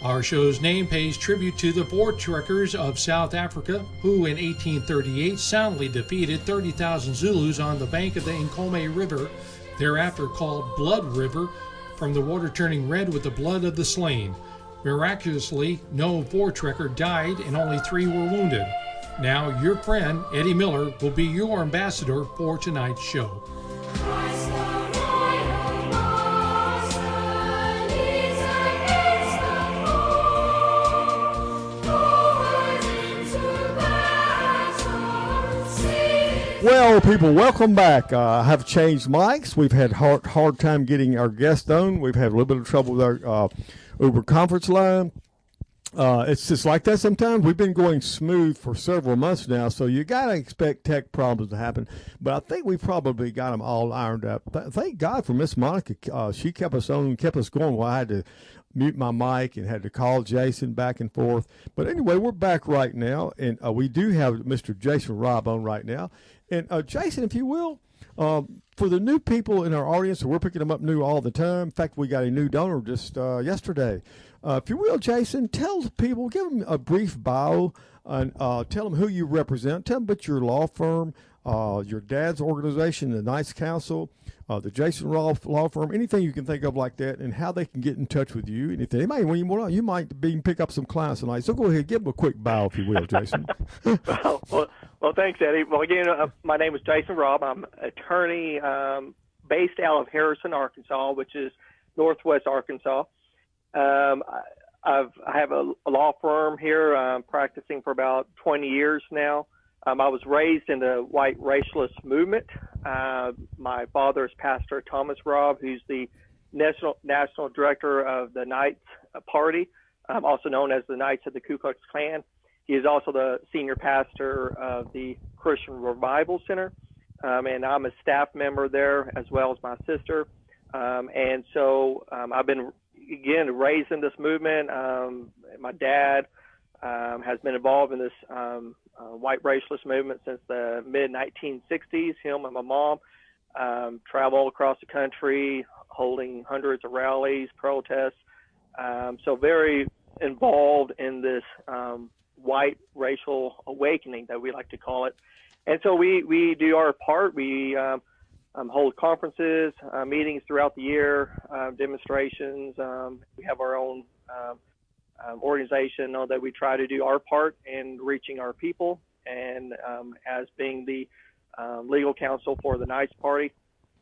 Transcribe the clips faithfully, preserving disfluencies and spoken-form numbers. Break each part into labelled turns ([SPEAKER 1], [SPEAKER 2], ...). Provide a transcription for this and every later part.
[SPEAKER 1] Our show's name pays tribute to the Voortrekkers of South Africa, who in eighteen thirty-eight soundly defeated thirty thousand Zulus on the bank of the Nkomo River, thereafter called Blood River, from the water turning red with the blood of the slain. Miraculously, no Voortrekker died and only three were wounded. Now, your friend, Eddie Miller, will be your ambassador for tonight's show.
[SPEAKER 2] Well, people, welcome back. Uh, I have changed mics. We've had hard hard time getting our guest on. We've had a little bit of trouble with our uh, Uber conference line. Uh, it's just like that sometimes. We've been going smooth for several months now, so you got to expect tech problems to happen. But I think we probably got them all ironed up. Th- thank God for Miss Monica. Uh, she kept us on, kept us going while I had to mute my mic and had to call Jason back and forth. But anyway, we're back right now, and uh, we do have Mister Jason Robb on right now. And uh, Jason, if you will, um, for the new people in our audience, we're picking them up new all the time. In fact, we got a new donor just uh, yesterday. Uh, if you will, Jason, tell people, give them a brief bio, and uh, tell them who you represent. Tell them about your law firm, uh, your dad's organization, the Knights Council, uh, the Jason Robb Law Firm, anything you can think of like that, and how they can get in touch with you. And if they might, when you want, you might be pick up some clients tonight. So go ahead, give them a quick bio, if you will, Jason.
[SPEAKER 3] well, well, well, thanks, Eddie. Well, again, uh, my name is Jason Robb. I'm an attorney um, based out of Harrison, Arkansas, which is northwest Arkansas. Um, I, I've, I have a, a law firm here. I'm practicing for about twenty years now. Um, I was raised in the white racialist movement. Uh, my father is Pastor Thomas Robb, who's the national national director of the Knights Party, um, also known as the Knights of the Ku Klux Klan. He is also the senior pastor of the Christian Revival Center, um, and I'm a staff member there as well as my sister. Um, and so um, I've been, again, raised in this movement. Um, my dad um, has been involved in this um, uh, white racialist movement since the mid nineteen sixties. Him and my mom um, travel all across the country, holding hundreds of rallies, protests. Um, so very involved in this um, white racial awakening that we like to call it. And so we, we do our part. We um, um, hold conferences, uh, meetings throughout the year, uh, demonstrations. Um, we have our own um, um, organization uh, that we try to do our part in reaching our people. And um, as being the um, legal counsel for the Knights Party,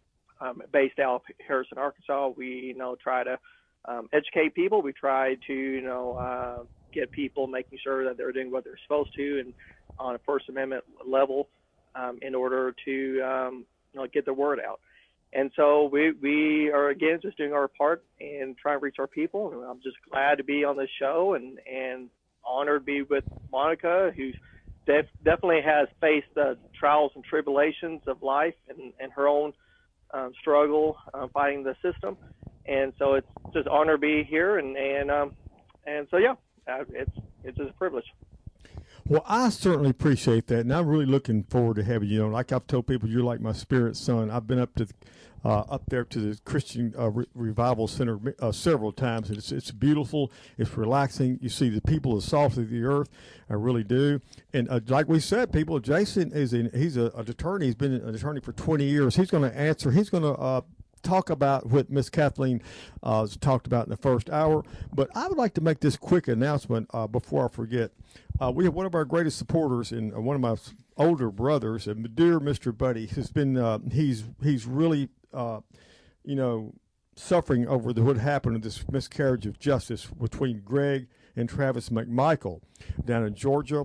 [SPEAKER 3] um, based out of Harrison, Arkansas, we you know try to um, educate people. We try to you know uh, get people making sure that they're doing what they're supposed to, and on a First Amendment level, um, in order to um, you know get the word out. And so we we are again just doing our part and trying to reach our people. And I'm just glad to be on this show and and honored to be with Monica, who's def- definitely has faced the trials and tribulations of life and, and her own um, struggle uh, fighting the system. And so it's just an honor to be here. And and um, and so yeah, uh, it's it's just a privilege.
[SPEAKER 2] Well, I certainly appreciate that, and I'm really looking forward to having you. You know, like I've told people, you're like my spirit son. I've been up to, uh, up there to the Christian uh, Re- Revival Center uh, several times, and it's it's beautiful. It's relaxing. You see the people, the salt of the earth. I really do. And uh, like we said, people, Jason is in, he's a, an attorney. He's been an attorney for twenty years. He's going to answer. He's going to. Uh, talk about what Miss Kathleen uh, talked about in the first hour. But I would like to make this quick announcement uh, before I forget. Uh, we have one of our greatest supporters and uh, one of my older brothers, and dear Mister Buddy, has been, uh, he's he's really, uh, you know, suffering over the, what happened in this miscarriage of justice between Greg and Travis McMichael down in Georgia.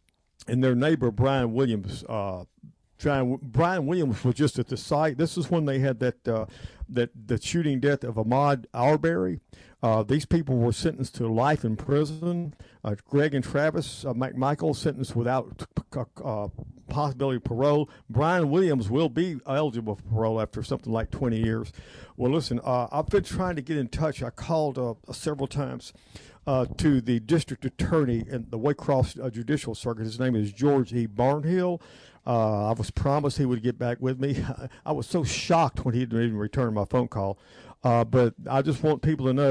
[SPEAKER 2] And their neighbor, Brian Williams, uh, Brian, Brian Williams was just at the site. This is when they had that uh, that the shooting death of Ahmaud Arbery. Uh, these people were sentenced to life in prison. Uh, Greg and Travis uh, McMichael sentenced without uh, possibility of parole. Brian Williams will be eligible for parole after something like twenty years. Well, listen, uh, I've been trying to get in touch. I called uh, several times uh, to the district attorney in the Waycross uh, Judicial Circuit. His name is George E. Barnhill. Uh, I was promised he would get back with me. I was so shocked when he didn't even return my phone call. Uh, but I just want people to know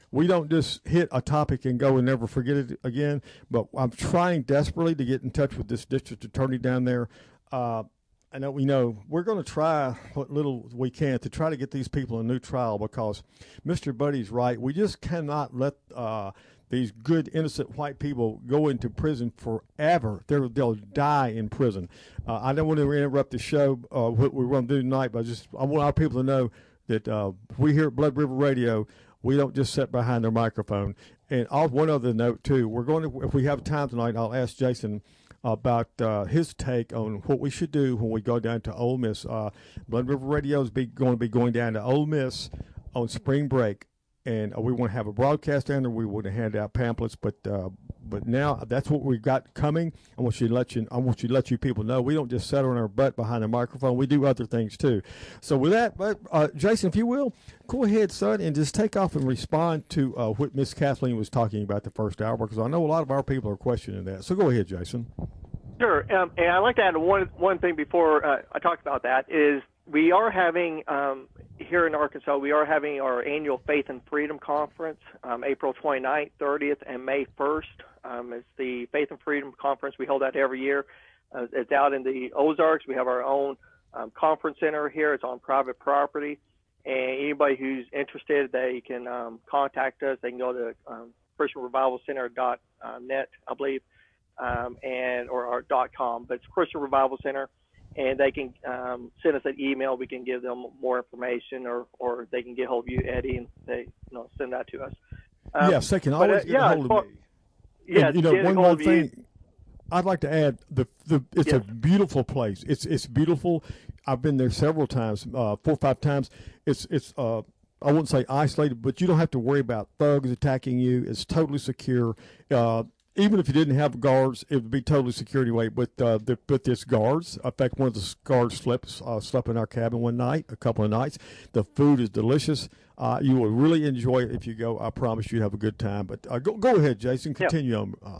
[SPEAKER 2] we don't just hit a topic and go and never forget it again. But I'm trying desperately to get in touch with this district attorney down there. Uh, I know we know we're going to try what little we can to try to get these people a new trial, because Mister Buddy's right. We just cannot let uh, these good, innocent white people go into prison forever. They're, they'll die in prison. Uh, I don't want to interrupt the show, uh, what we're going to do tonight, but I just I want our people to know that uh, we here at Blood River Radio, we don't just sit behind their microphone. And I'll, one other note, too. We're going to, if we have time tonight, I'll ask Jason about uh, his take on what we should do when we go down to Ole Miss. Uh, Blood River Radio is be, going to be going down to Ole Miss on spring break, and uh, we want to have a broadcast down there. We want to hand out pamphlets, but uh, but now that's what we've got coming. I want you to let you. I want you to let you people know we don't just sit on our butt behind the microphone. We do other things too. So with that, but uh, Jason, if you will, go ahead, son, and just take off and respond to uh, what Miss Kathleen was talking about the first hour, because I know a lot of our people are questioning that. So go ahead, Jason.
[SPEAKER 3] Sure, um, and I'd like to add one one thing before uh, I talk about that is we are having um, here in Arkansas, we are having our annual Faith and Freedom Conference, um, April twenty-ninth, thirtieth, and May first. Um, it's the Faith and Freedom Conference. We hold that every year. Uh, it's out in the Ozarks. We have our own um, conference center here. It's on private property, and anybody who's interested, they can um, contact us. They can go to um, Christian Revival Center dot net, I believe. Um, and or, or dot com, but it's Christian Revival Center, and they can um, send us an email. We can give them more information, or, or they can get hold of you, Eddie, and they you know send that to us. Um,
[SPEAKER 2] yes, they can always
[SPEAKER 3] uh,
[SPEAKER 2] get
[SPEAKER 3] yeah,
[SPEAKER 2] a hold of me.
[SPEAKER 3] Yeah,
[SPEAKER 2] and, you know,
[SPEAKER 3] get
[SPEAKER 2] one
[SPEAKER 3] a hold
[SPEAKER 2] more
[SPEAKER 3] of
[SPEAKER 2] thing.
[SPEAKER 3] You.
[SPEAKER 2] I'd like to add the the it's
[SPEAKER 3] yes.
[SPEAKER 2] a beautiful place. It's it's beautiful. I've been there several times, uh, four or five times. It's it's uh, I wouldn't say isolated, but you don't have to worry about thugs attacking you. It's totally secure. Uh, Even if you didn't have guards, it would be totally security way. But uh, the, but there's guards. In fact, one of the guards slept uh, slept in our cabin one night, a couple of nights. The food is delicious. Uh, you will really enjoy it if you go. I promise you have a good time. But uh, go go ahead, Jason. Continue
[SPEAKER 3] yeah.
[SPEAKER 2] on. Uh,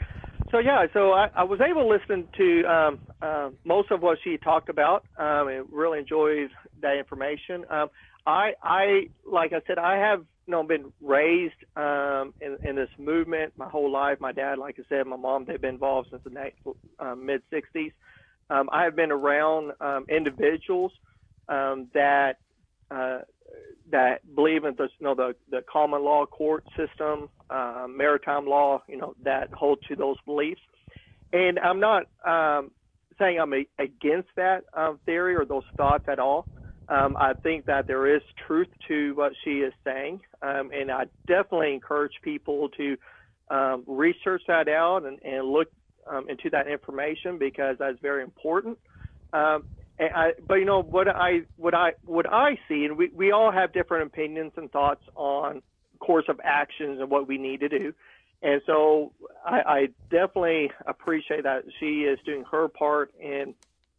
[SPEAKER 3] So yeah, so I, I was able to listen to um, uh, most of what she talked about. Um, and really enjoyed that information. Um, I I like I said, I have. You know, been raised um, in, in this movement my whole life. My dad, like I said, my mom, they've been involved since the uh, mid sixties. Um, I have been around um, individuals um, that uh, that believe in the, you know, the, the common law court system, uh, maritime law, you know, that hold to those beliefs. And I'm not um, saying I'm a, against that um, theory or those thoughts at all. Um, I think that there is truth to what she is saying, um, and I definitely encourage people to um, research that out and, and look um, into that information, because that's very important. Um, and I, but you know what I what I what I see, and we, we all have different opinions and thoughts on course of actions and what we need to do, and so I, I definitely appreciate that she is doing her part in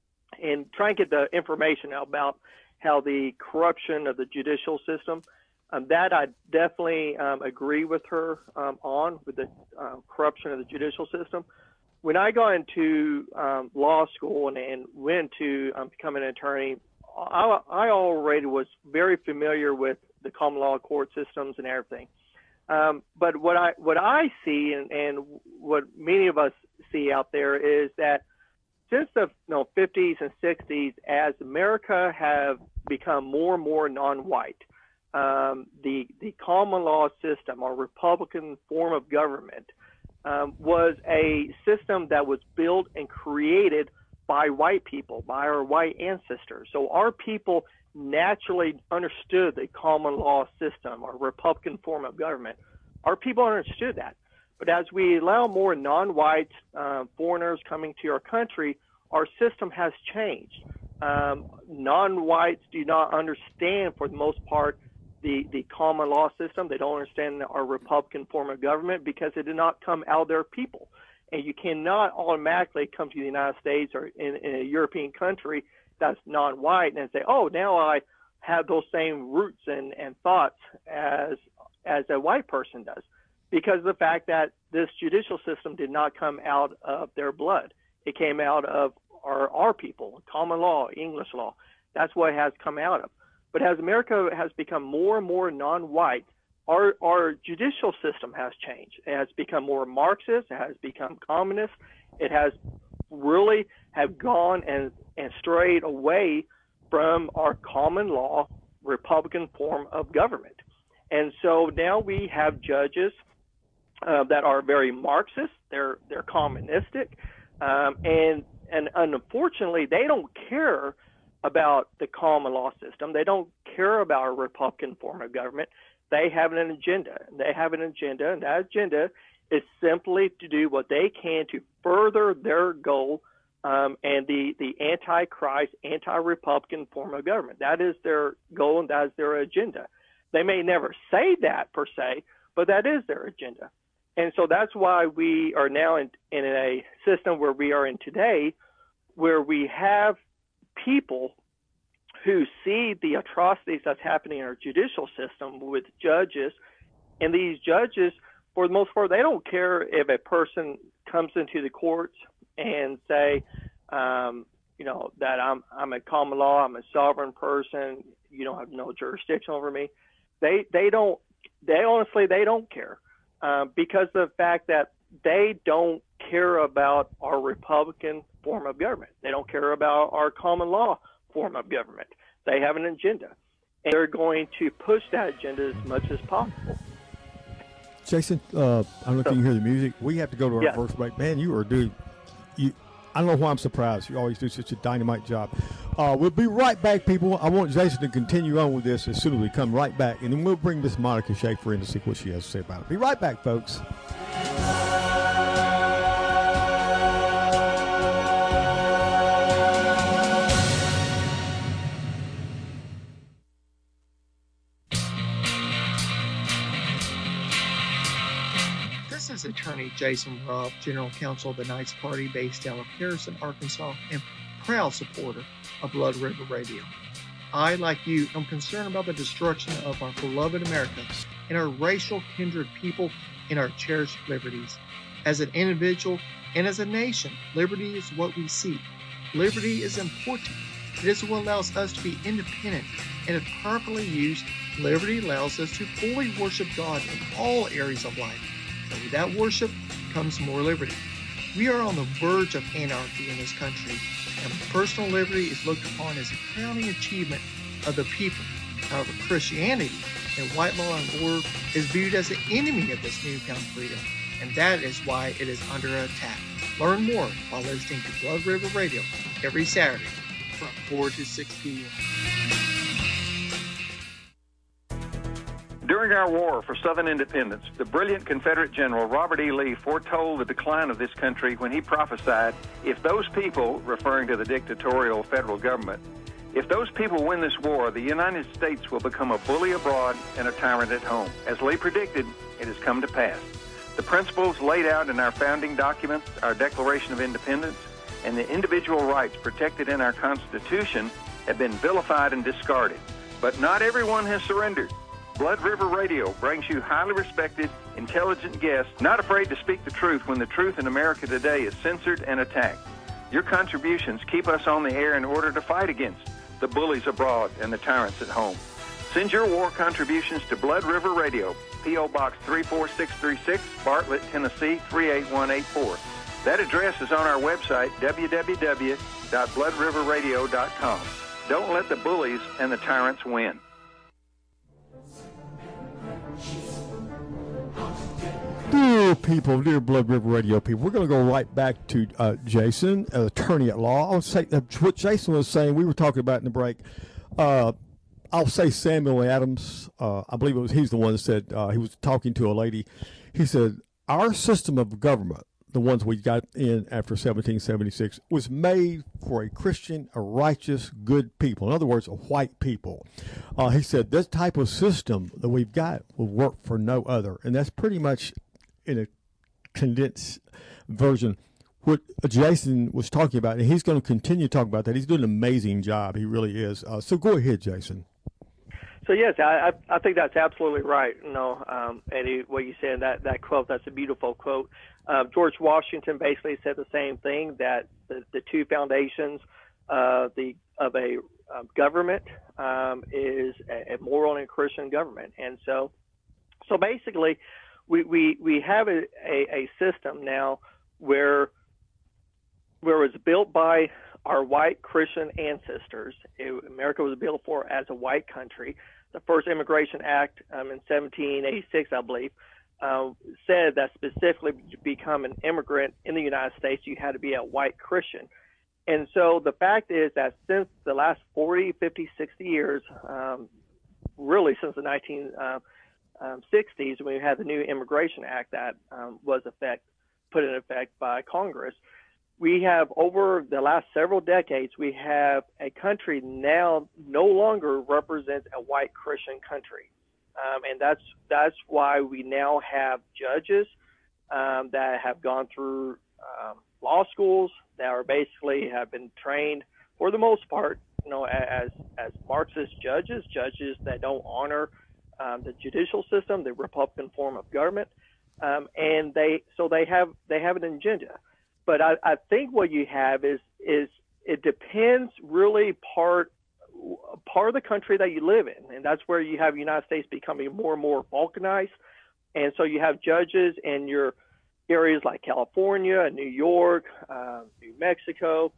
[SPEAKER 3] in trying to get the information out about how the corruption of the judicial system, um, that I definitely um, agree with her um, on, with the uh, corruption of the judicial system. When I got into um, law school and, and went to um, become an attorney, I, I already was very familiar with the common law court systems and everything. Um, but what I what I see and, and what many of us see out there is that since the you know, fifties and sixties, as America have become more and more non-white, um, the the common law system, or Republican form of government, um, was a system that was built and created by white people, by our white ancestors. So our people naturally understood the common law system, or Republican form of government. Our people understood that. But as we allow more non-white uh, foreigners coming to our country, our system has changed. Um, non-whites do not understand, for the most part, the, the common law system. They don't understand our Republican form of government because it did not come out of their people. And you cannot automatically come to the United States or in, in a European country that's non-white and say, oh, now I have those same roots and, and thoughts as as a white person does, because of the fact that this judicial system did not come out of their blood. It came out of our, our people, common law, English law. That's what it has come out of. But as America has become more and more non-white, our our judicial system has changed. It has become more Marxist. It has become communist. It has really have gone and, and strayed away from our common law Republican form of government. And so now we have judges uh, that are very Marxist. They're they're communistic, um, and and unfortunately they don't care about the common law system. They don't care about a Republican form of government. They have an agenda. They have an agenda, and that agenda is simply to do what they can to further their goal um, and the, the anti-Christ, anti-Republican form of government. That is their goal, and that is their agenda. They may never say that per se, but that is their agenda. And so that's why we are now in, in a system where we are in today, where we have people who see the atrocities that's happening in our judicial system with judges, and these judges, for the most part, they don't care if a person comes into the courts and say, um, you know, that I'm I'm a common law, I'm a sovereign person, you don't have no jurisdiction over me. They they don't they honestly they don't care uh, because of the fact that they don't care about our Republican form of government. They don't care about our common law form of government. They have an agenda, and they're going to push that agenda as much as possible.
[SPEAKER 2] Jason, uh, I don't know if
[SPEAKER 3] So,
[SPEAKER 2] you can hear the music. We have to go to our
[SPEAKER 3] yeah.
[SPEAKER 2] first break. Man, you are doing, you, I don't know why I'm surprised. You always do such a dynamite job. Uh, we'll be right back, people. I want Jason to continue on with this as soon as we come right back, and then we'll bring Miss Monica Schaefer in to see what she has to say about it. Be right back, folks.
[SPEAKER 4] This is Attorney Jason Robb, General Counsel of the Knights Party based out of Harrison, Arkansas, and proud supporter of Blood River Radio. I, like you, am concerned about the destruction of our beloved America and our racial kindred people and our cherished liberties. As an individual and as a nation, liberty is what we seek. Liberty is important. It is what allows us to be independent, and if properly used, liberty allows us to fully worship God in all areas of life. And with that worship comes more liberty. We are on the verge of anarchy in this country, and personal liberty is looked upon as a crowning achievement of the people. However, Christianity and white law and order is viewed as the enemy of this newfound freedom, and that is why it is under attack. Learn more by listening to Blood River Radio every Saturday from four to six p.m.
[SPEAKER 5] During our war for Southern independence, the brilliant Confederate General Robert E. Lee foretold the decline of this country when he prophesied, if those people, referring to the dictatorial federal government, if those people win this war, the United States will become a bully abroad and a tyrant at home. As Lee predicted, it has come to pass. The principles laid out in our founding documents, our Declaration of Independence, and the individual rights protected in our Constitution have been vilified and discarded. But not everyone has surrendered. Blood River Radio brings you highly respected, intelligent guests, not afraid to speak the truth when the truth in America today is censored and attacked. Your contributions keep us on the air in order to fight against the bullies abroad and the tyrants at home. Send your war contributions to Blood River Radio, P O. Box three four six three six, Bartlett, Tennessee three eight one eight four. That address is on our website, w w w dot blood river radio dot com. Don't let the bullies and the tyrants win.
[SPEAKER 2] Dear people, dear Blood River Radio people, we're going to go right back to uh, Jason, uh, attorney at law. I'll say uh, what Jason was saying. We were talking about in the break. Uh, I'll say Samuel Adams. Uh, I believe it was he's the one that said uh, he was talking to a lady. He said our system of government, the ones we got in after seventeen seventy-six, was made for a Christian, a righteous, good people. In other words, a white people. Uh, he said this type of system that we've got will work for no other, and that's pretty much in a condensed version what Jason was talking about, and he's going to continue to talk about that. He's doing an amazing job. He really is. Uh, so go ahead, Jason.
[SPEAKER 3] So yes, I I think that's absolutely right. You know, um, Eddie, what you said, that that quote, that's a beautiful quote. Uh, George Washington basically said the same thing, that the, the two foundations uh, the of a uh, government um, is a, a moral and Christian government, and so So basically, we, we, we have a, a, a system now where where it was built by our white Christian ancestors. It, America was built for as a white country. The first Immigration Act um, in seventeen eighty-six, I believe, uh, said that specifically to become an immigrant in the United States, you had to be a white Christian. And so the fact is that since the last forty, fifty, sixty years, um, really since the nineteen sixties, when we had the new Immigration Act that um, was effect, put in effect by Congress, we have, over the last several decades, we have a country now no longer represents a white Christian country. Um, and that's that's why we now have judges um, that have gone through um, law schools that are basically have been trained, for the most part, you know, as as Marxist judges, judges that don't honor um, the judicial system, the Republican form of government, um, and they so they have they have an agenda. But I, I think what you have is is it depends really part part of the country that you live in, and that's where you have the United States becoming more and more balkanized, and so you have judges in your areas like California, New York, uh, New Mexico,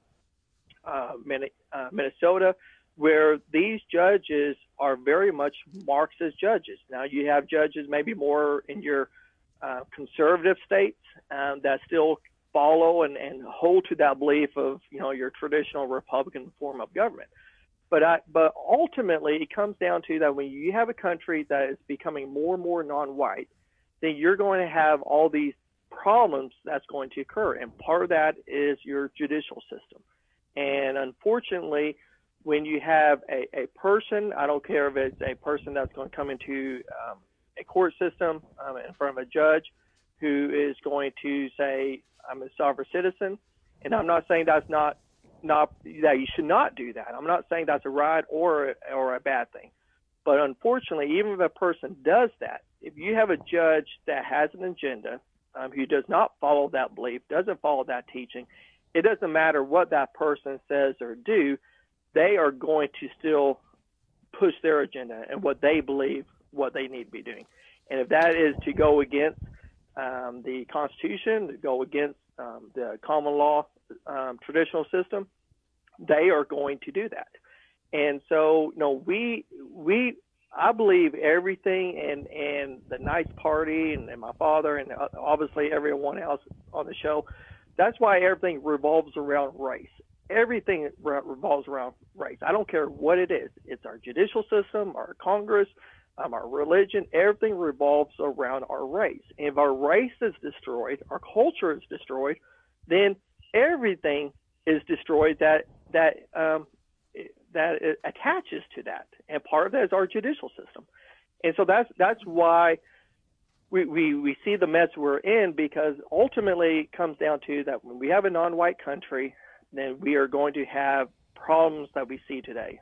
[SPEAKER 3] uh, uh, Minnesota, where these judges are very much Marxist judges. Now you have judges maybe more in your uh, conservative states um, that still follow and, and hold to that belief of, you know, your traditional Republican form of government. But I, but ultimately, it comes down to that when you have a country that is becoming more and more non-white, then you're going to have all these problems that's going to occur. And part of that is your judicial system. And unfortunately, when you have a, a person, I don't care if it's a person that's going to come into um, a court system um, in front of a judge who is going to say, I'm a sovereign citizen, and I'm not saying that's not not that you should not do that. I'm not saying that's a right or or a bad thing. But unfortunately, even if a person does that, if you have a judge that has an agenda, um, who does not follow that belief, doesn't follow that teaching, it doesn't matter what that person says or do, they are going to still push their agenda and what they believe, what they need to be doing. And if that is to go against Um, the Constitution, to go against um, the common law um, traditional system, they are going to do that. And so, you know, we we I believe everything, and and the Knights Party and, and my father and obviously everyone else on the show. That's why everything revolves around race. Everything revolves around race. I don't care what it is. It's our judicial system, our Congress, Um, our religion, everything revolves around our race. And if our race is destroyed, our culture is destroyed, then everything is destroyed that that um, that attaches to that. And part of that is our judicial system. And so that's that's why we, we, we see the mess we're in, because ultimately it comes down to that when we have a non-white country, then we are going to have problems that we see today.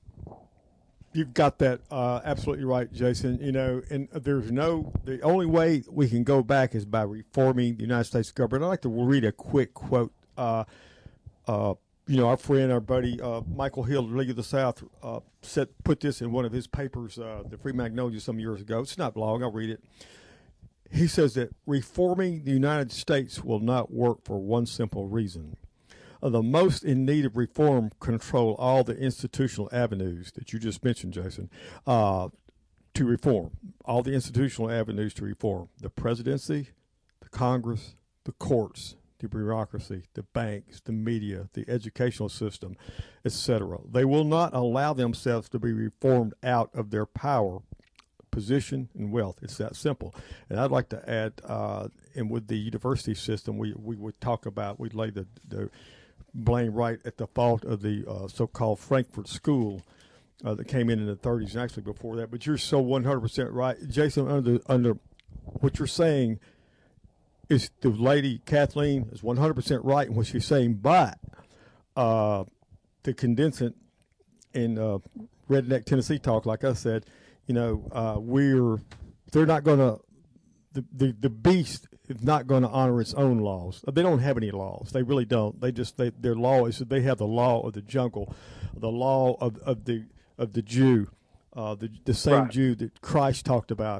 [SPEAKER 2] You've got that uh, absolutely right, Jason. You know, and there's no, the only way we can go back is by reforming the United States government. I'd like to read a quick quote. Uh, uh, you know, our friend, our buddy, uh, Michael Hill, League of the South, uh, said, put this in one of his papers, uh, the Free Magnolia, some years ago. It's not long. I'll read it. He says that reforming the United States will not work for one simple reason. Uh, the most in need of reform control all the institutional avenues that you just mentioned, Jason, uh, to reform. All the institutional avenues to reform. The presidency, the Congress, the courts, the bureaucracy, the banks, the media, the educational system, et cetera. They will not allow themselves to be reformed out of their power, position, and wealth. It's that simple. And I'd like to add, uh, and with the university system, we, we would talk about, we'd lay the, the blame right at the fault of the uh, so-called Frankfurt School uh, that came in in the thirties, and actually before that. But you're so one hundred percent right. Jason, under under what you're saying is the lady Kathleen is one hundred percent right in what she's saying, but uh, to condense it in uh, Redneck Tennessee talk, like I said, you know, uh, we're they're not going to the, the the beast is not going to honor its own laws. They don't have any laws. They really don't. They just they, their law is that they have the law of the jungle, the law of, of the of the Jew, uh, the the same
[SPEAKER 3] right.
[SPEAKER 2] Jew that Christ talked about,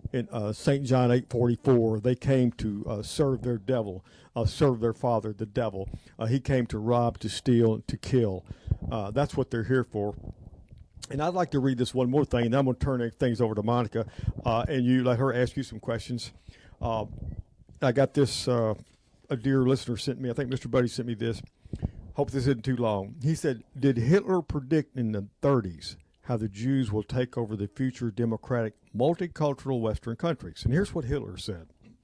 [SPEAKER 2] in uh, Saint John eight forty-four, they came to uh, serve their devil, uh, serve their father, the devil. Uh, he came to rob, to steal, to kill. Uh, that's what they're here for. And I'd like to read this one more thing, and I'm going to turn things over to Monica, uh, and you let her ask you some questions. Uh, I got this, uh, a dear listener sent me, I think Mister Buddy sent me this. Hope this isn't too long. He said, did Hitler predict in the thirties how the Jews will take over the future democratic, multicultural Western countries? And here's what Hitler said.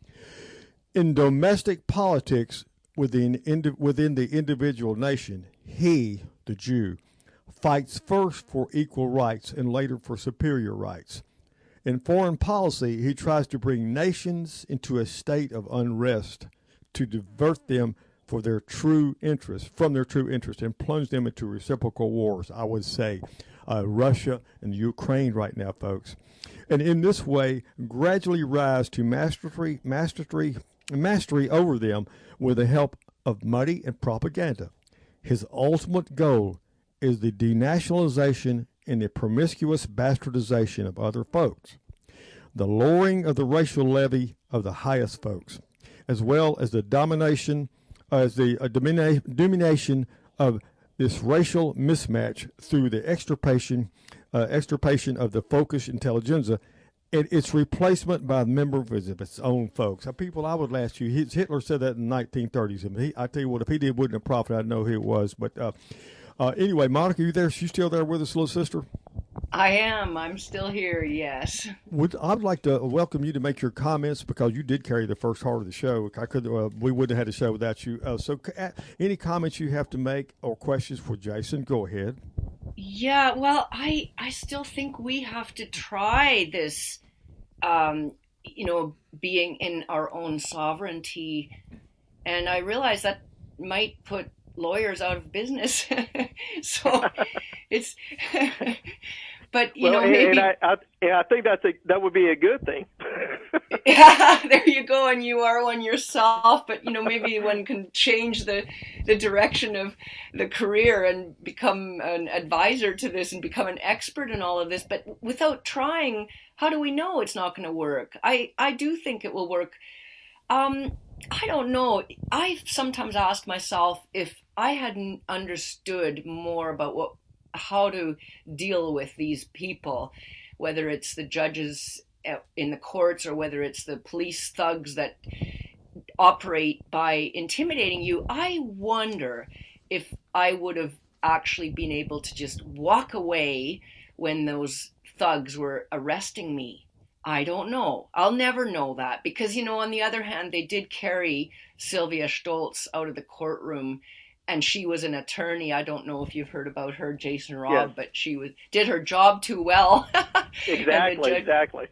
[SPEAKER 2] In domestic politics within, within the individual nation, he, the Jew, fights first for equal rights and later for superior rights. In foreign policy, he tries to bring nations into a state of unrest to divert them for their true interest, from their true interest, and plunge them into reciprocal wars, I would say. Uh, Russia and Ukraine right now, folks. And in this way, gradually rise to mastery, mastery, mastery over them with the help of money and propaganda. His ultimate goal is the denationalization and the promiscuous bastardization of other folks, the lowering of the racial levy of the highest folks, as well as the domination, uh, as the uh, domina- domination of this racial mismatch through the extirpation, uh, extirpation of the folkish intelligentsia, and its replacement by a member of its own folks. Now, people, I would ask you, Hitler said that in the nineteen thirties. And he, I tell you what, if he did, wouldn't have profited, I'd know who it was. But uh, uh, anyway, Monica, you there? You still there with us, little sister?
[SPEAKER 6] I am. I'm still here, yes.
[SPEAKER 2] Would I'd like to welcome you to make your comments, because you did carry the first part of the show. I could uh, we wouldn't have had a show without you. Uh, so uh, any comments you have to make or questions for Jason, go ahead.
[SPEAKER 6] Yeah, well, I I still think we have to try this, um, you know, being in our own sovereignty. And I realize that might put lawyers out of business. So it's... But, you
[SPEAKER 3] well,
[SPEAKER 6] know,
[SPEAKER 3] and,
[SPEAKER 6] maybe...
[SPEAKER 3] And I, I, and I think that's a, that would be a good thing.
[SPEAKER 6] Yeah, there you go, and you are one yourself. But, you know, maybe one can change the, the direction of the career and become an advisor to this and become an expert in all of this. But without trying, how do we know it's not going to work? I, I do think it will work. Um, I don't know. I've sometimes asked myself if I hadn't understood more about what how to deal with these people, whether it's the judges in the courts or whether it's the police thugs that operate by intimidating you. I wonder if I would have actually been able to just walk away when those thugs were arresting me. I don't know. I'll never know that, because, you know, on the other hand, they did carry Sylvia Stoltz out of the courtroom. And she was an attorney. I don't know if you've heard about her, Jason Robb, yes. But she was did her job too well.
[SPEAKER 3] Exactly, judge... exactly.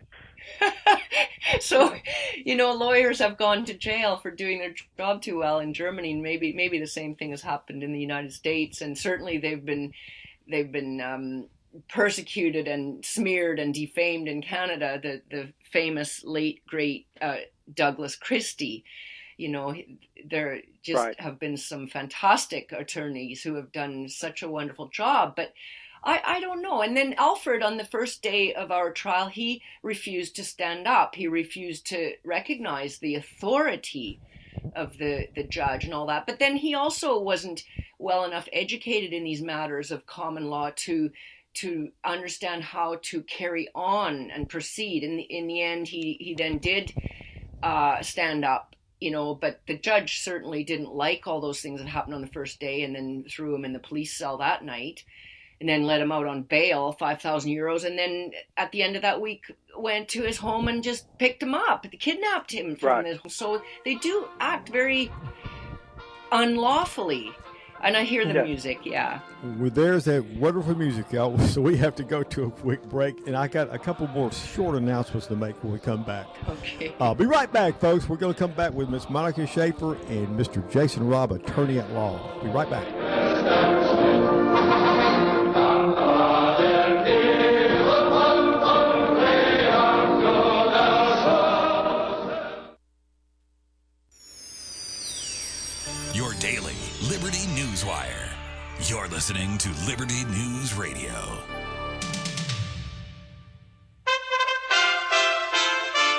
[SPEAKER 6] So, you know, lawyers have gone to jail for doing their job too well in Germany. And maybe maybe the same thing has happened in the United States. And certainly they've been they've been um, persecuted and smeared and defamed in Canada. The the famous late great uh, Douglas Christie. You know, there just right. have been some fantastic attorneys who have done such a wonderful job. But I, I don't know. And then Alfred, on the first day of our trial, he refused to stand up. He refused to recognize the authority of the, the judge and all that. But then he also wasn't well enough educated in these matters of common law to to understand how to carry on and proceed. In the, in the end, he, he then did uh, stand up. You know, but the judge certainly didn't like all those things that happened on the first day, and then threw him in the police cell that night, and then let him out on bail, five thousand euros. And then at the end of that week, went to his home and just picked him up, kidnapped him from
[SPEAKER 3] right.
[SPEAKER 6] his home. So they do act very unlawfully. And I hear the yeah. music, yeah.
[SPEAKER 2] Well, there's that wonderful music, y'all. So we have to go to a quick break. And I got a couple more short announcements to make when we come back.
[SPEAKER 6] Okay.
[SPEAKER 2] I'll be right back, folks. We're going to come back with Miss Monica Schaefer and Mister Jason Robb, attorney at law. Be right back.
[SPEAKER 7] Your daily Liberty Newswire. You're listening to Liberty News Radio.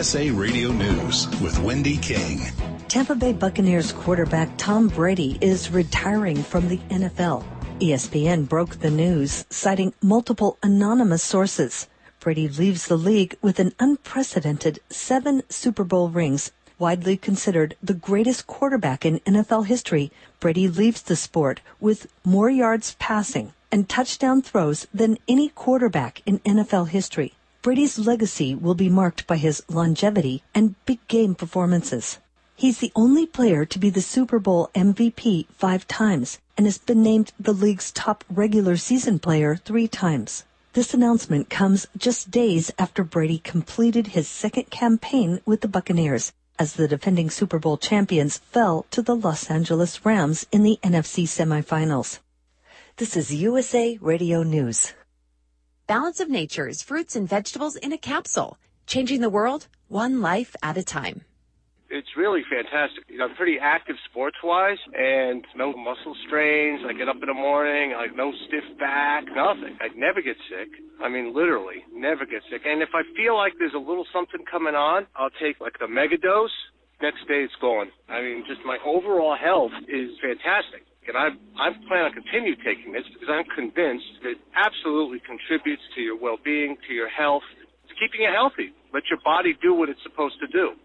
[SPEAKER 8] S A Radio News with Wendy King.
[SPEAKER 9] Tampa Bay Buccaneers quarterback Tom Brady is retiring from the N F L. E S P N broke the news, citing multiple anonymous sources. Brady leaves the league with an unprecedented seven Super Bowl rings. Widely considered the greatest quarterback in N F L history, Brady leaves the sport with more yards passing and touchdown throws than any quarterback in N F L history. Brady's legacy will be marked by his longevity and big game performances. He's the only player to be the Super Bowl M V P five times and has been named the league's top regular season player three times. This announcement comes just days after Brady completed his second campaign with the Buccaneers, as the defending Super Bowl champions fell to the Los Angeles Rams in the N F C semifinals. This is U S A Radio News.
[SPEAKER 10] Balance of Nature is fruits and vegetables in a capsule, changing the world one life at a time.
[SPEAKER 11] It's really fantastic. You know, I'm pretty active sports-wise, and no muscle strains. I get up in the morning, like no stiff back, nothing. I never get sick. I mean, literally, never get sick. And if I feel like there's a little something coming on, I'll take like a mega dose. Next day it's gone. I mean, just my overall health is fantastic. And I I plan on continue taking this because I'm convinced it absolutely contributes to your well-being, to your health, to keeping you healthy. Let your body do what it's supposed to do.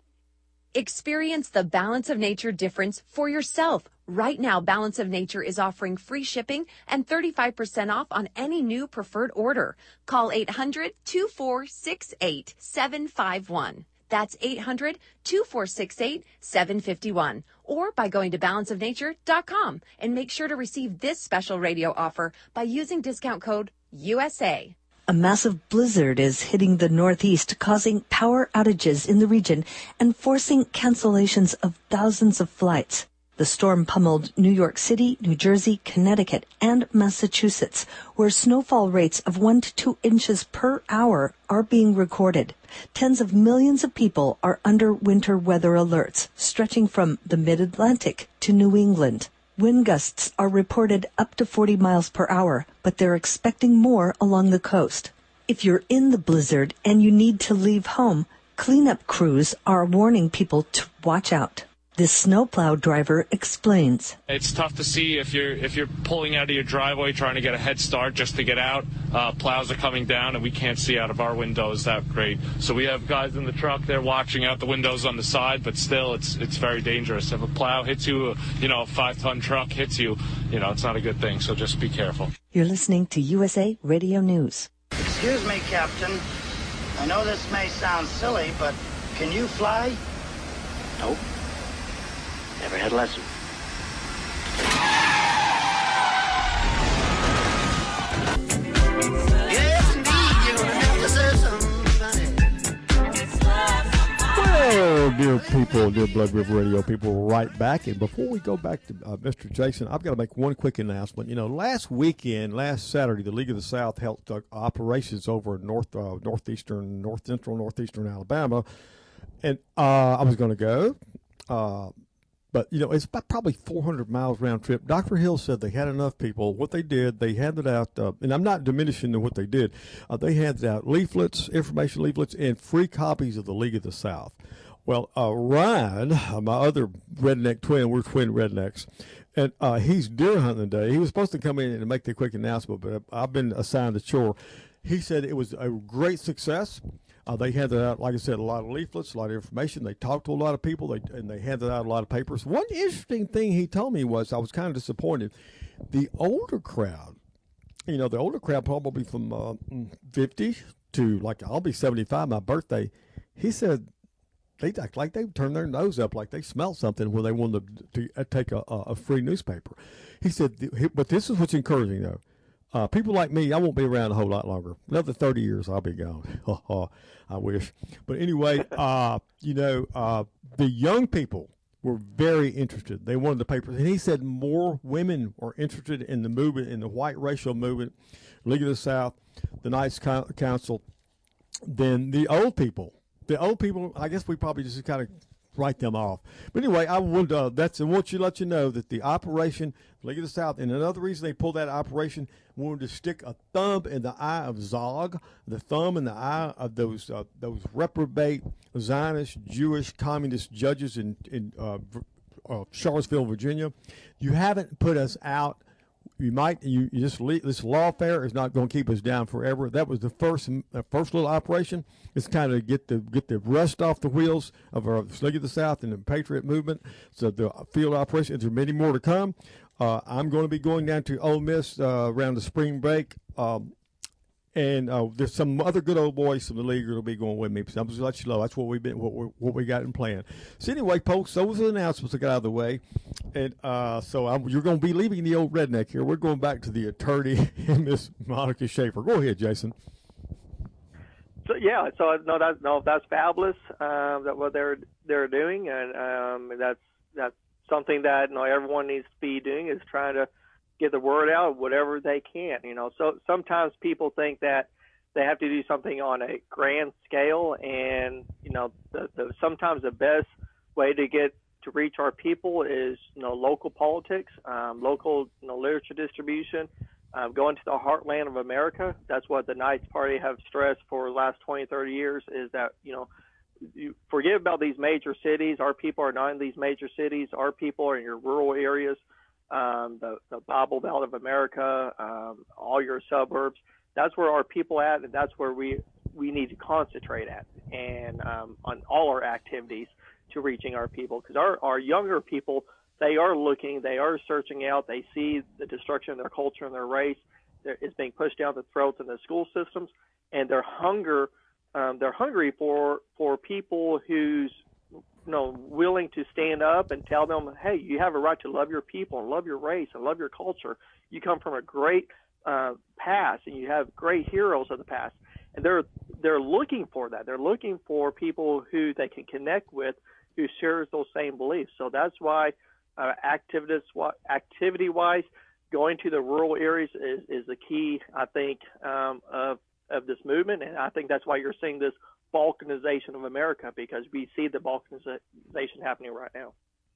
[SPEAKER 10] Experience the Balance of Nature difference for yourself. Right now, Balance of Nature is offering free shipping and thirty-five percent off on any new preferred order. Call eight hundred, two four six eight, seven five one. That's eight hundred, two four six eight, seven five one. Or by going to balance of nature dot com and make sure to receive this special radio offer by using discount code U S A.
[SPEAKER 9] A massive blizzard is hitting the Northeast, causing power outages in the region and forcing cancellations of thousands of flights. The storm pummeled New York City, New Jersey, Connecticut, and Massachusetts, where snowfall rates of one to two inches per hour are being recorded. Tens of millions of people are under winter weather alerts, stretching from the mid-Atlantic to New England. Wind gusts are reported up to forty miles per hour, but they're expecting more along the coast. If you're in the blizzard and you need to leave home, cleanup crews are warning people to watch out. This snowplow driver explains.
[SPEAKER 12] It's tough to see if you're if you're pulling out of your driveway trying to get a head start just to get out. Uh, plows are coming down and we can't see out of our windows that great. So we have guys in the truck there watching out the windows on the side, but still it's it's very dangerous. If a plow hits you, you know, a five-ton truck hits you, you know, it's not a good thing. So just be careful.
[SPEAKER 9] You're listening to U S A Radio News.
[SPEAKER 13] Excuse me, Captain. I know this may sound silly, but can you fly? Nope. Never had a lesson.
[SPEAKER 2] Yes, indeed, you're gonna have to say something. Well, dear people, dear Blood River Radio people, right back. And before we go back to uh, Mister Jason, I've got to make one quick announcement. You know, last weekend, last Saturday, the League of the South held uh, operations over in north, uh, northeastern, north central, northeastern Alabama, and uh, I was going to go. Uh, But, you know, it's about probably four hundred miles round trip. Doctor Hill said they had enough people. What they did, they handed out, uh, and I'm not diminishing what they did, uh, they handed out leaflets, information leaflets, and free copies of the League of the South. Well, uh, Ryan, uh, my other redneck twin, we're twin rednecks, and uh, he's deer hunting today. He was supposed to come in and make the quick announcement, but I've been assigned a chore. He said it was a great success. Uh, they handed out, like I said, a lot of leaflets, a lot of information. They talked to a lot of people, they, and they handed out a lot of papers. One interesting thing he told me was, I was kind of disappointed, the older crowd, you know, the older crowd probably from uh, fifty to, like, I'll be seventy-five, my birthday. He said they act like they turned their nose up, like they smelled something when they wanted to, to take a, a free newspaper. He said, but this is what's encouraging, though. Uh, people like me, I won't be around a whole lot longer. Another thirty years, I'll be gone. I wish. But anyway, uh, you know, uh, the young people were very interested. They wanted the papers. And he said more women are interested in the movement, in the white racial movement, League of the South, the Knights Council, than the old people. The old people, I guess we probably just kind of write them off. But anyway, I would uh, that's I want you to let you know that the operation League of the South, and another reason they pulled that operation, wanted to stick a thumb in the eye of Zog, the thumb in the eye of those uh, those reprobate Zionist, Jewish, communist judges in in uh, uh, Charlottesville, Virginia. You haven't put us out. You might you, you just leave, this lawfare is not going to keep us down forever. That was the first uh, first little operation. It's kind of get the get the rust off the wheels of our League of the South and the Patriot movement. So the field operations, there are many more to come. Uh, I'm going to be going down to Ole Miss uh, around the spring break. Um, And uh, there's some other good old boys from the league that'll be going with me. So I'm just let you know that's what we've been, what, we, what we got in plan. So anyway, folks, those are the announcements that got out of the way, and uh, so I'm, you're going to be leaving the old redneck here. We're going back to the attorney, Miss Monica Schaefer. Go ahead, Jason.
[SPEAKER 3] So yeah, so no, that's no, that's fabulous. Um, that what they're they're doing, and um, that's that's something that you know everyone needs to be doing is trying to get the word out whatever they can, you know. So sometimes people think that they have to do something on a grand scale, and you know, the, the, sometimes the best way to get to reach our people is you know local politics, um, local you know, literature distribution, um, going to the heartland of America. That's what the Knights Party have stressed for the last twenty, thirty years. Is that you know. You forget about these major cities. Our people are not in these major cities. Our people are in your rural areas. Um, the, the Bible Belt of America, um, all your suburbs. That's where our people at, and that's where we we need to concentrate at, and um, on all our activities to reaching our people. Because our, our younger people, they are looking, they are searching out, they see the destruction of their culture and their race. It's being pushed down the throats in the school systems, and their hunger, um, they're hungry for for people who's you know, willing to stand up and tell them, hey, you have a right to love your people and love your race and love your culture. You come from a great uh, past, and you have great heroes of the past. And they're they're looking for that. They're looking for people who they can connect with, who shares those same beliefs. So that's why uh, activity-wise, going to the rural areas is, is the key, I think, um, of of this movement. And I think that's why you're seeing this balkanization of America, because we see the balkanization happening right now.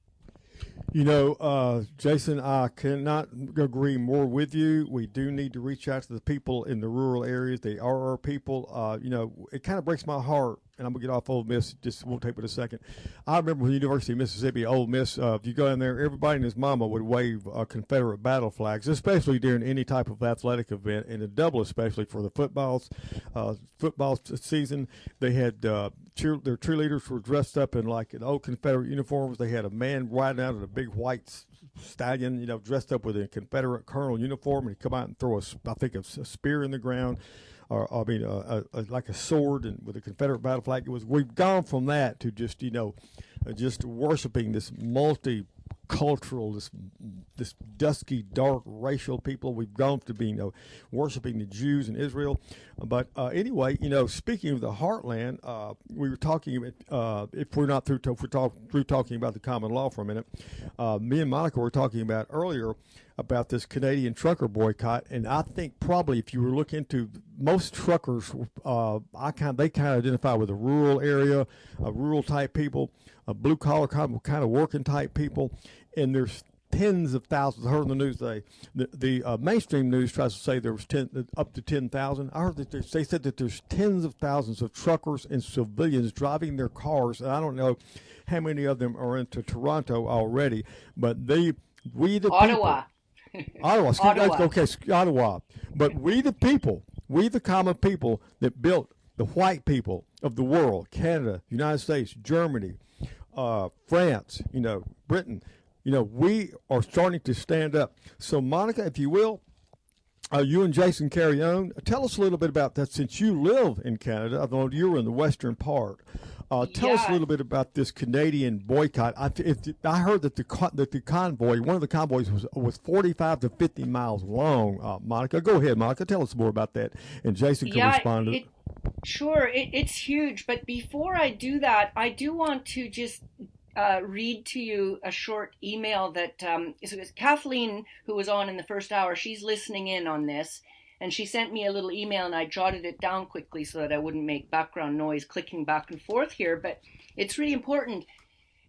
[SPEAKER 2] You know, uh, Jason, I cannot agree more with you. We do need to reach out to the people in the rural areas. They are our people. Uh, you know, it kind of breaks my heart, and I'm going to get off Ole Miss, just won't take but a second. I remember when the University of Mississippi, Ole Miss, uh, if you go in there, everybody and his mama would wave uh, Confederate battle flags, especially during any type of athletic event, and a double especially for the footballs, uh, football season. They had uh, cheer, their cheerleaders were dressed up in like an old Confederate uniforms. They had a man riding out in a big white stallion, you know, dressed up with a Confederate colonel uniform, and he'd come out and throw, a, I think, a, a spear in the ground. Or, I mean, uh, a, a, like a sword and with a Confederate battle flag. It was. We've gone from that to just, you know, uh, just worshiping this multicultural, this this dusky, dark, racial people. We've gone to being, you know, worshiping the Jews in Israel. But uh, anyway, you know, speaking of the heartland, uh, we were talking about, uh, if we're not through, if we're talk, through talking about the common law for a minute, uh, me and Monica were talking about earlier about this Canadian trucker boycott, and I think probably if you were looking into most truckers, uh, I kind they kind of identify with a rural area, a rural type people, a blue collar kind of, kind of working type people, and there's tens of thousands. I heard in the news today, the, the uh, mainstream news tries to say there was ten, up to ten thousand. I heard that they said that there's tens of thousands of truckers and civilians driving their cars, and I don't know how many of them are into Toronto already, but they, we the
[SPEAKER 6] Ottawa.
[SPEAKER 2] people. Ottawa,
[SPEAKER 6] Ottawa.
[SPEAKER 2] okay, Ottawa. But we the people, we the common people that built the white people of the world, Canada, United States, Germany, uh, France, you know, Britain, you know, we are starting to stand up. So, Monica, if you will, uh, you and Jason carry on. Tell us a little bit about that, since you live in Canada, although you're in the western part. Uh, tell
[SPEAKER 6] yeah.
[SPEAKER 2] us a little bit about this Canadian boycott. I, if, I heard that the that the convoy, one of the convoys, was was forty-five to fifty miles long. Uh, Monica, go ahead, Monica. Tell us more about that, and Jason can
[SPEAKER 6] yeah,
[SPEAKER 2] respond to
[SPEAKER 6] it. Sure, it, it's huge. But before I do that, I do want to just uh, read to you a short email that um, it was Kathleen, who was on in the first hour. She's listening in on this. And she sent me a little email, and I jotted it down quickly so that I wouldn't make background noise clicking back and forth here. But it's really important.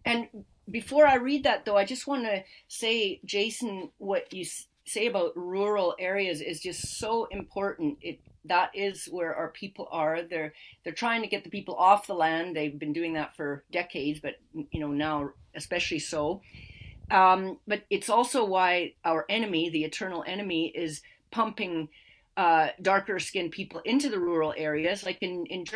[SPEAKER 6] And before I read that, though, I just want to say, Jason, what you say about rural areas is just so important. It that is where our people are. They're they're trying to get the people off the land. They've been doing that for decades, but you know now especially so. Um, but it's also why our enemy, the eternal enemy, is pumping uh, darker skinned people into the rural areas. Like in, in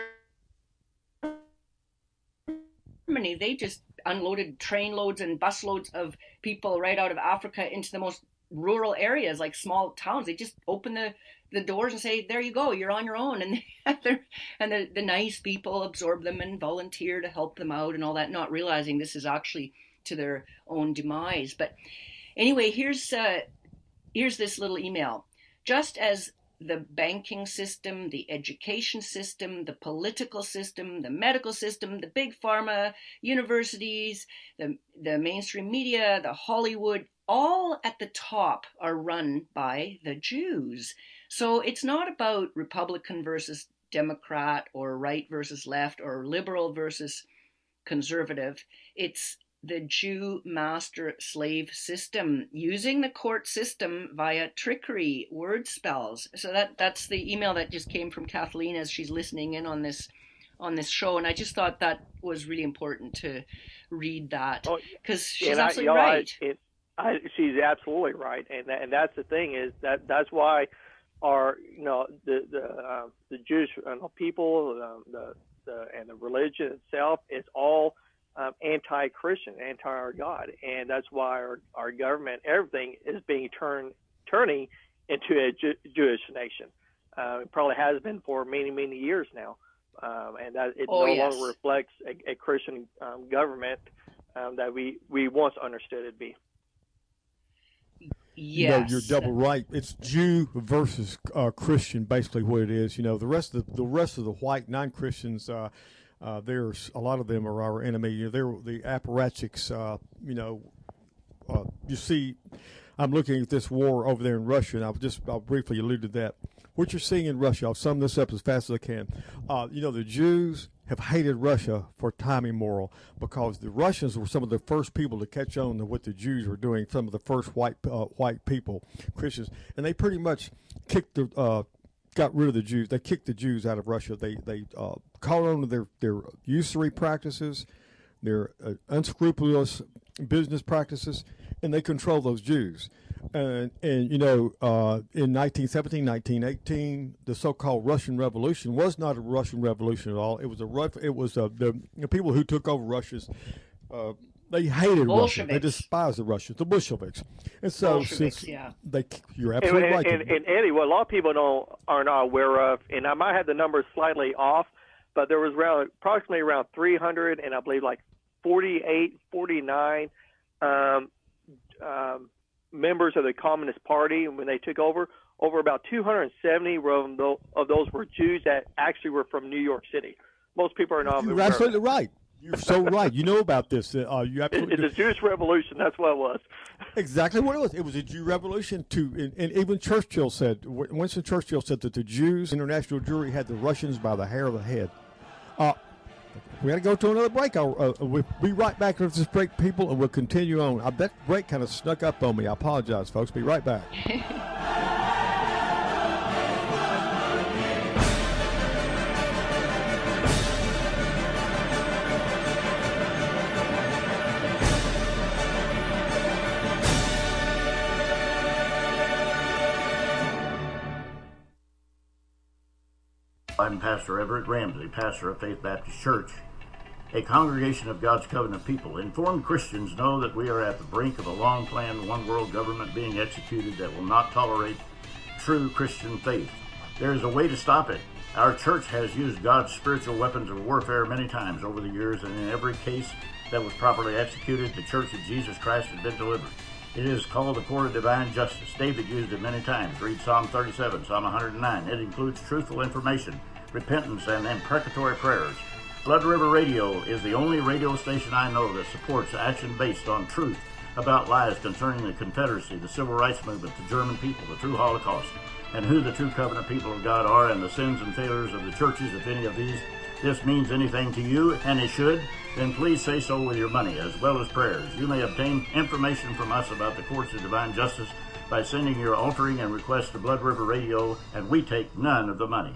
[SPEAKER 6] Germany, they just unloaded train loads and bus loads of people right out of Africa into the most rural areas, like small towns. They just open the, the doors and say, there you go, you're on your own. And they, and the, the nice people absorb them and volunteer to help them out and all that, not realizing this is actually to their own demise. But anyway, here's uh, here's this little email. Just as the banking system, the education system, the political system, the medical system, the big pharma, universities, the, the mainstream media, the Hollywood, all at the top are run by the Jews. So it's not about Republican versus Democrat or right versus left or liberal versus conservative. It's the Jew master slave system using the court system via trickery, word spells. So that that's the email that just came from Kathleen as she's listening in on this on this show, and I just thought that was really important to read that because oh, she's absolutely I, you know, right.
[SPEAKER 3] I, it, I, she's absolutely right, and that, and that's the thing is that that's why our you know the the uh, the Jewish you know, people um, the the and the religion itself is all Um, anti-Christian, anti-our God, and that's why our, our government, everything is being turned turning into a Ju- Jewish nation. Uh, it probably has been for many, many years now, um, and that it
[SPEAKER 6] oh,
[SPEAKER 3] no
[SPEAKER 6] yes.
[SPEAKER 3] longer reflects a, a Christian um, government um, that we, we once understood it to be.
[SPEAKER 6] Yes.
[SPEAKER 2] You know, you're double right. It's Jew versus uh, Christian, basically what it is. You know, the rest of the, the rest of the white non-Christians. Uh, Uh, there's a lot of them are our enemy. You know, they're the apparatchiks. Uh, you know, uh, you see, I'm looking at this war over there in Russia, and I'll just I'll briefly allude to that. What you're seeing in Russia, I'll sum this up as fast as I can. Uh, you know, the Jews have hated Russia for time immemorial because the Russians were some of the first people to catch on to what the Jews were doing. Some of the first white uh, white people, Christians, and they pretty much kicked the. Uh, got rid of the Jews. They kicked the Jews out of Russia. They they uh, caught on to their, their usury practices, their uh, unscrupulous business practices, and they control those Jews. And, and you know, uh, in nineteen seventeen, nineteen eighteen, the so-called Russian Revolution was not a Russian Revolution at all. It was a it was a, the, the people who took over Russia's uh, They hated Russia. They despised the Russians, the Bolsheviks. And so,
[SPEAKER 6] Bolsheviks,
[SPEAKER 2] since
[SPEAKER 6] yeah.
[SPEAKER 2] they, you're absolutely
[SPEAKER 3] and,
[SPEAKER 2] right.
[SPEAKER 3] And, and, and Eddie, what a lot of people don't are not aware of, and I might have the numbers slightly off, but there was around approximately around three hundred, and I believe like forty-eight, forty-nine um, um, members of the Communist Party when they took over. Over about two hundred seventy of those were Jews that actually were from New York City. Most people are not.
[SPEAKER 2] You're absolutely right. You're so right. You know about this. Uh, you absolutely
[SPEAKER 3] it's a Jewish revolution. That's what it was.
[SPEAKER 2] Exactly what it was. It was a Jew revolution. To and, and even Churchill said, Winston Churchill said that the Jews, international Jewry, had the Russians by the hair of the head. Uh, we got to go to another break. I'll, uh, we'll be right back after this break, people, and we'll continue on. I bet break kind of snuck up on me. I apologize, folks. Be right back.
[SPEAKER 14] I'm Pastor Everett Ramsey, pastor of Faith Baptist Church, a congregation of God's covenant people. Informed Christians know that we are at the brink of a long-planned one-world government being executed that will not tolerate true Christian faith. There is a way to stop it. Our church has used God's spiritual weapons of warfare many times over the years, and in every case that was properly executed, the Church of Jesus Christ has been delivered. It is called the court of divine justice. David used it many times. Read Psalm thirty-seven, Psalm one hundred nine. It includes truthful information, repentance, and imprecatory prayers. Blood River Radio is the only radio station I know that supports action based on truth about lies concerning the Confederacy, the Civil Rights Movement, the German people, the true Holocaust, and who the true covenant people of God are, and the sins and failures of the churches, if any of these this means anything to you, and it should, then please say so with your money as well as prayers. You may obtain information from us about the courts of divine justice by sending your altering and request to Blood River Radio, and we take none of the money.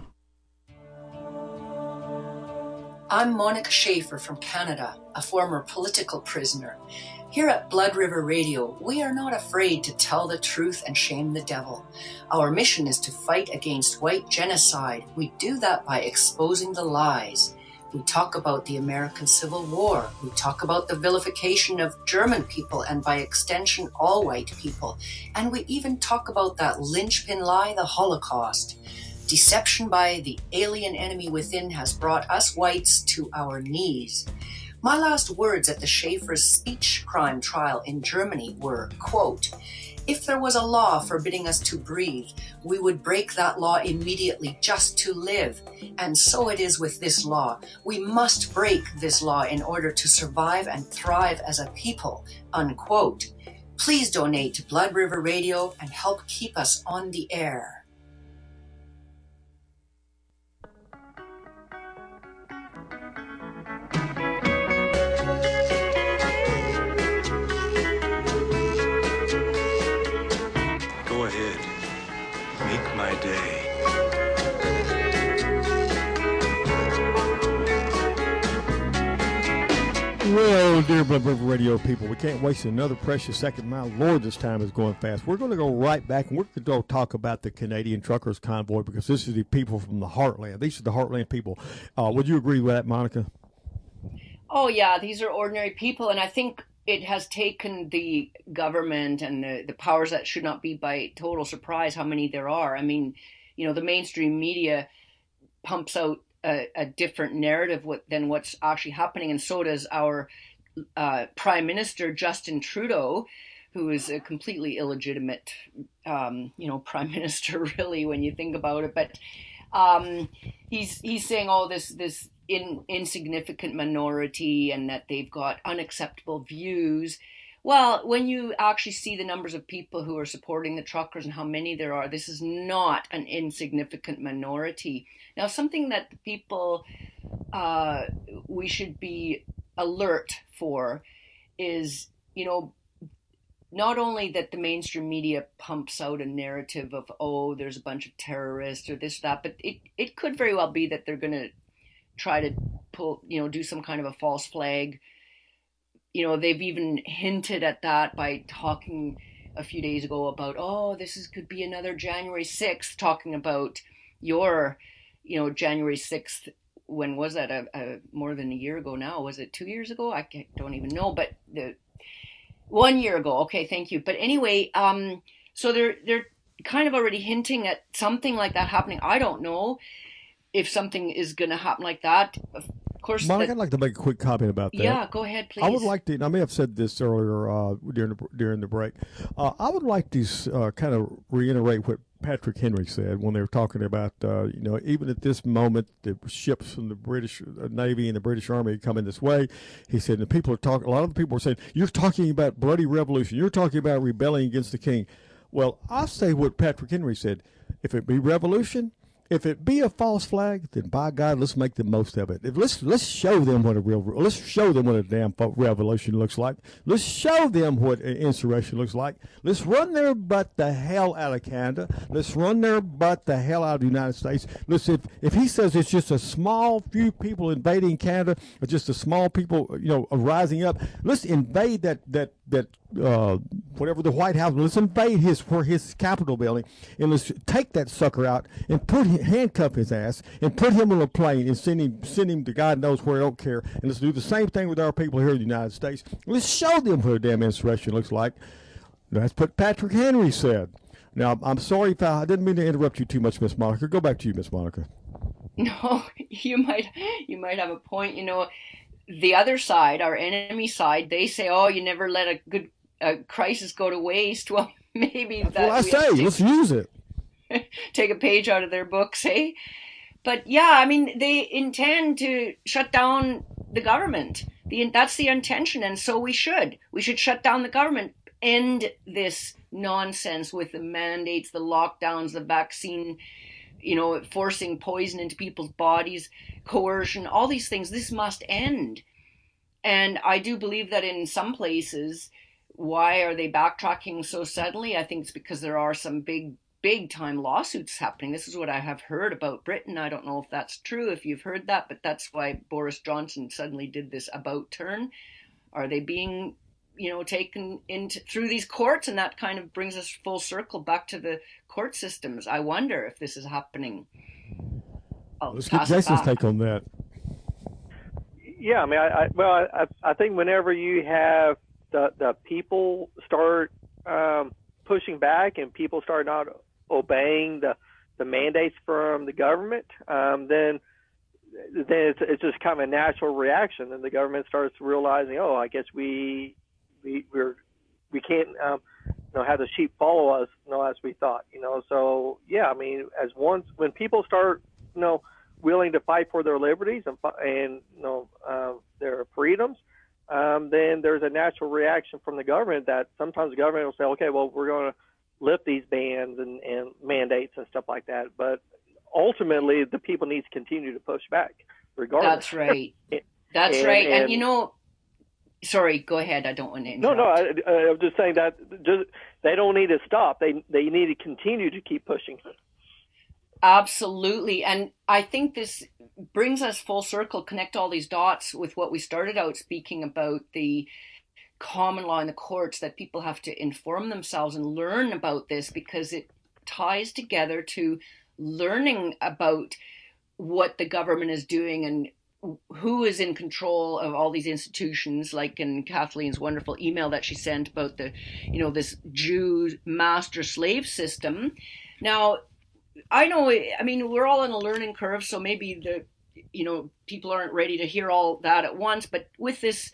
[SPEAKER 15] I'm Monica Schaefer from Canada, a former political prisoner. Here at Blood River Radio, we are not afraid to tell the truth and shame the devil. Our mission is to fight against white genocide. We do that by exposing the lies. We talk about the American Civil War. We talk about the vilification of German people and by extension all white people. And we even talk about that linchpin lie, the Holocaust. Deception by the alien enemy within has brought us whites to our knees. My last words at the Schaefer's speech crime trial in Germany were, quote, "If there was a law forbidding us to breathe, we would break that law immediately just to live. And so it is with this law. We must break this law in order to survive and thrive as a people," unquote. Please donate to Blood River Radio and help keep us on the air.
[SPEAKER 16] Go ahead. Make my day.
[SPEAKER 2] Well, dear Blood River Radio people, we can't waste another precious second. My Lord, this time is going fast. We're going to go right back, and we're going to go talk about the Canadian Truckers Convoy, because this is the people from the Heartland. These are the Heartland people. Uh, would you agree with that, Monica?
[SPEAKER 6] Oh, yeah, these are ordinary people, and I think it has taken the government and the, the powers that should not be by total surprise how many there are. I mean, you know, the mainstream media pumps out a, a different narrative what, than what's actually happening, and so does our uh, Prime Minister, Justin Trudeau, who is a completely illegitimate, um, you know, Prime Minister, really, when you think about it. But um, he's he's saying, oh, this this in, insignificant minority, and that they've got unacceptable views. Well, when you actually see the numbers of people who are supporting the truckers and how many there are, this is not an insignificant minority. Now, something that the people uh, we should be alert for is, you know, not only that the mainstream media pumps out a narrative of, oh, there's a bunch of terrorists or this, that, but it, it could very well be that they're going to try to pull, you know, do some kind of a false flag. You know, they've even hinted at that by talking a few days ago about, oh, this is could be another January sixth, talking about your, you know, January sixth. When was that? A, a, more than a year ago now. Was it two years ago? I can't, don't even know. But the one year ago. Okay, thank you. But anyway, um, so they're they're kind of already hinting at something like that happening. I don't know if something is going to happen like that. Of course,
[SPEAKER 2] Monica,
[SPEAKER 6] that,
[SPEAKER 2] I'd like to make a quick comment about that.
[SPEAKER 6] Yeah, go ahead, please.
[SPEAKER 2] I would like to, and I may have said this earlier uh, during the, during the break. Uh, I would like to uh, kind of reiterate what Patrick Henry said when they were talking about, uh, you know, even at this moment, the ships from the British Navy and the British Army are coming this way. He said, the people are talking, a lot of the people are saying, you're talking about bloody revolution. You're talking about rebelling against the king. Well, I say what Patrick Henry said. If it be revolution, if it be a false flag, then by God, let's make the most of it. If let's let's show them what a real let's show them what a damn revolution looks like. Let's show them what an insurrection looks like. Let's run their butt the hell out of Canada. Let's run their butt the hell out of the United States. Listen, if, if he says it's just a small few people invading Canada, or just a small people, you know, rising up, let's invade that that that. Uh, whatever the White House, let's invade his for his Capitol building, and let's take that sucker out and put handcuff his ass and put him on a plane and send him send him to God knows where. I don't care. And let's do the same thing with our people here in the United States. Let's show them what a damn insurrection looks like. That's what Patrick Henry said. Now, I'm sorry if I, I didn't mean to interrupt you too much, Miss Monica. Go back to you, Miss Monica.
[SPEAKER 6] No, you might you might have a point. You know, the other side, our enemy side, they say, "Oh, you never let a good a crisis go to waste." Well, maybe that's
[SPEAKER 2] that. Well, I say, let's use it.
[SPEAKER 6] Take a page out of their books, eh? But yeah, I mean, they intend to shut down the government. The that's the intention, and so we should. We should shut down the government. End this nonsense with the mandates, the lockdowns, the vaccine, you know, forcing poison into people's bodies, coercion, all these things. This must end. And I do believe that in some places, why are they backtracking so suddenly? I think it's because there are some big, big time lawsuits happening. This is what I have heard about Britain. I don't know if that's true, if you've heard that, but that's why Boris Johnson suddenly did this about turn. Are they being, you know, taken into through these courts? And that kind of brings us full circle back to the court systems. I wonder if this is happening. I'll
[SPEAKER 2] Let's get Jason's take on that.
[SPEAKER 3] Yeah, I mean, I, I well, I, I think whenever you have the the people start um, pushing back and people start not obeying the the mandates from the government, um, then then it's, it's just kind of a natural reaction, and the government starts realizing, oh, I guess we we we're we can't um, you know have the sheep follow us, you know, as we thought, you know. So yeah, I mean, as once when people start, you know, willing to fight for their liberties and, and you know, uh, their freedoms, um, then there's a natural reaction from the government that sometimes the government will say, okay, well, we're going to lift these bans and, and mandates and stuff like that. But ultimately, the people need to continue to push back regardless.
[SPEAKER 6] That's right. That's
[SPEAKER 3] and,
[SPEAKER 6] right. And,
[SPEAKER 3] and,
[SPEAKER 6] you know, sorry, go ahead. I don't want to
[SPEAKER 3] No,
[SPEAKER 6] interrupt.
[SPEAKER 3] no, I, I was just saying that just, they don't need to stop. They, they need to continue to keep pushing.
[SPEAKER 6] Absolutely. And I think this brings us full circle, connect all these dots with what we started out speaking about, the common law in the courts, that people have to inform themselves and learn about this, because it ties together to learning about what the government is doing and who is in control of all these institutions, like in Kathleen's wonderful email that she sent about the, you know, this Jew master slave system. Now, I know, I mean, we're all on a learning curve, so maybe the, you know, people aren't ready to hear all that at once, but with this,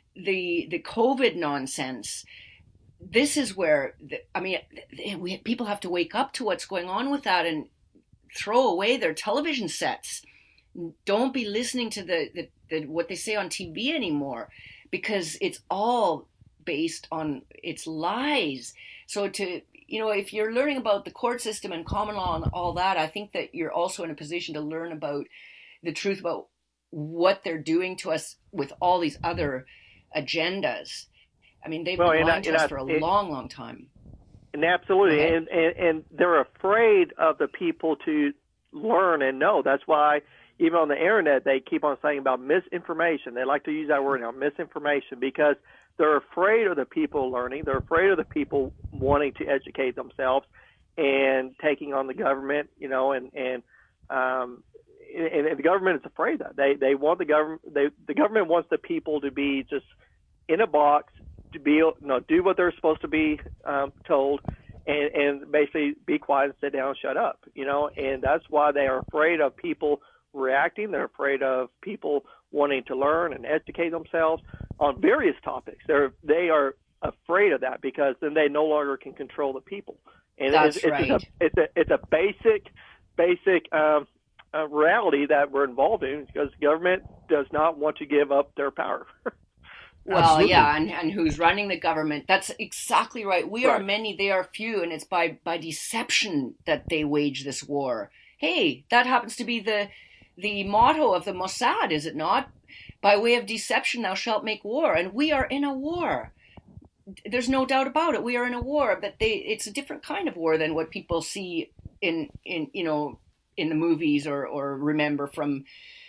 [SPEAKER 6] the the COVID nonsense, this is where, the, I mean, we, people have to wake up to what's going on with that and throw away their television sets. Don't be listening to the, the, the what they say on T V anymore, because it's all based on, it's lies. So to, you know, if you're learning about the court system and common law and all that, I think that you're also in a position to learn about the truth about what they're doing to us with all these other agendas. I mean, they've well, been lying to us I, for a it, long, long time.
[SPEAKER 3] And absolutely. And, and, and they're afraid of the people to learn and know. That's why even on the internet, they keep on saying about misinformation. They like to use that word now, misinformation, because they're afraid of the people learning. They're afraid of the people wanting to educate themselves and taking on the government, you know, and, and, um, and, and the government is afraid of that. They, they want the government, they, the government wants the people to be just in a box, to be, you know, do what they're supposed to be um, told, and, and basically be quiet and sit down and shut up, you know, and that's why they are afraid of people reacting. They're afraid of people wanting to learn and educate themselves on various topics. They're they are afraid of that, because then they no longer can control the people. And
[SPEAKER 6] That's
[SPEAKER 3] it's, it's,
[SPEAKER 6] right.
[SPEAKER 3] a, it's a it's a basic basic um, uh, reality that we're involved in, because the government does not want to give up their power.
[SPEAKER 6] Well, Absolutely. yeah, and, and who's running the government? That's exactly right. We right. are many, they are few, and it's by by deception that they wage this war. Hey, that happens to be the the motto of the Mossad, is it not? By way of deception, thou shalt make war. And we are in a war. There's no doubt about it. We are in a war, but they, it's a different kind of war than what people see in, in you know, in the movies or, or remember from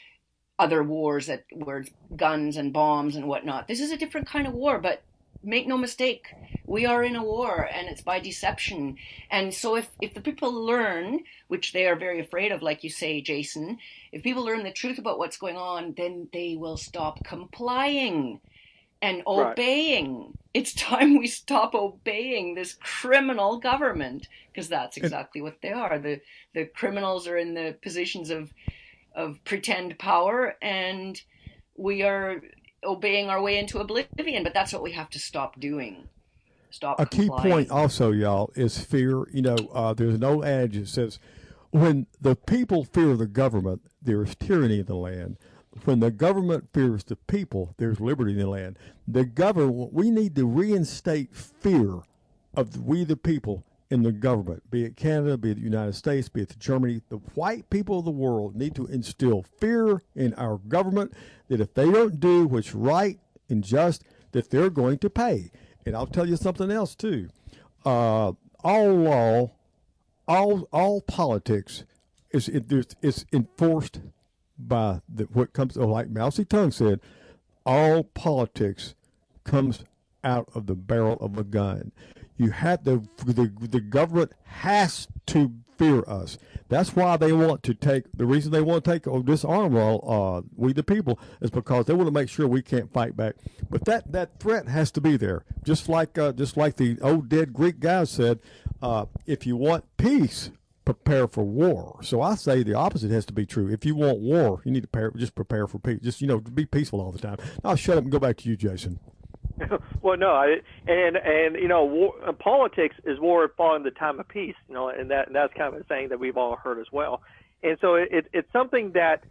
[SPEAKER 6] other wars that where it's guns and bombs and whatnot. This is a different kind of war, but make no mistake, we are in a war, and it's by deception. And so if, if the people learn, which they are very afraid of, like you say, Jason, if people learn the truth about what's going on, then they will stop complying and obeying. Right. It's time we stop obeying this criminal government, because that's exactly what they are. The the criminals are in the positions of of pretend power, and we are obeying our way into oblivion, but that's what we have to stop doing. Stop
[SPEAKER 2] A
[SPEAKER 6] complying.
[SPEAKER 2] Key point also, y'all, is fear. You know, uh, there's an old adage that says, when the people fear the government, there is tyranny in the land. When the government fears the people, there's liberty in the land. The government, we need to reinstate fear of the, we the people in the government, be it Canada, be it the United States, be it Germany, the white people of the world need to instill fear in our government that if they don't do what's right and just, that they're going to pay. And I'll tell you something else too. Uh, all law, all all politics is is enforced by the, what comes, like Mao Zedong said, all politics comes out of the barrel of a gun. You have the, the the government has to fear us. That's why they want to take, the reason they want to take or disarm all, uh, we the people, is because they want to make sure we can't fight back. But that, that threat has to be there. Just like uh, just like the old dead Greek guy said, uh, if you want peace, prepare for war. So I say the opposite has to be true. If you want war, you need to prepare, just prepare for peace. Just, you know, be peaceful all the time. Now I'll shut up and go back to you, Jason.
[SPEAKER 3] Well, no, I, and and you know, war, uh, politics is war following the time of peace. You know, and that and that's kind of a saying that we've all heard as well. And so it, it it's something that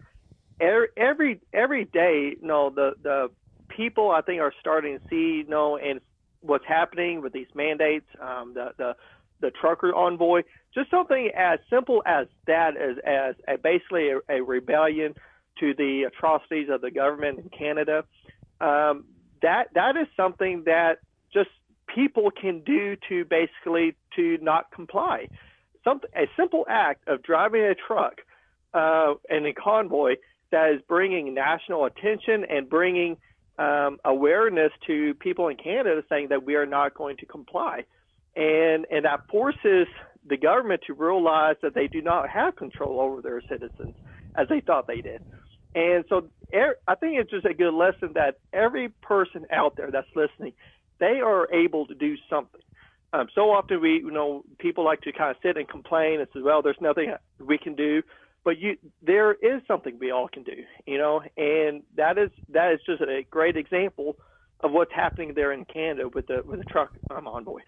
[SPEAKER 3] every every day, you know, the the people I think are starting to see, you know, and what's happening with these mandates, um, the the the trucker envoy, just something as simple as that, as as a, basically a, a rebellion to the atrocities of the government in Canada. Um, That that is something that just people can do to basically to not comply. Something a simple act of driving a truck uh, in a convoy that is bringing national attention and bringing um, awareness to people in Canada, saying that we are not going to comply, and and that forces the government to realize that they do not have control over their citizens as they thought they did. And so I think it's just a good lesson that every person out there that's listening, they are able to do something. Um, so often we, you know, people like to kind of sit and complain and say, well, there's nothing we can do. But you, there is something we all can do, you know, and that is that is just a great example of what's happening there in Canada with the with the truck um, envoy.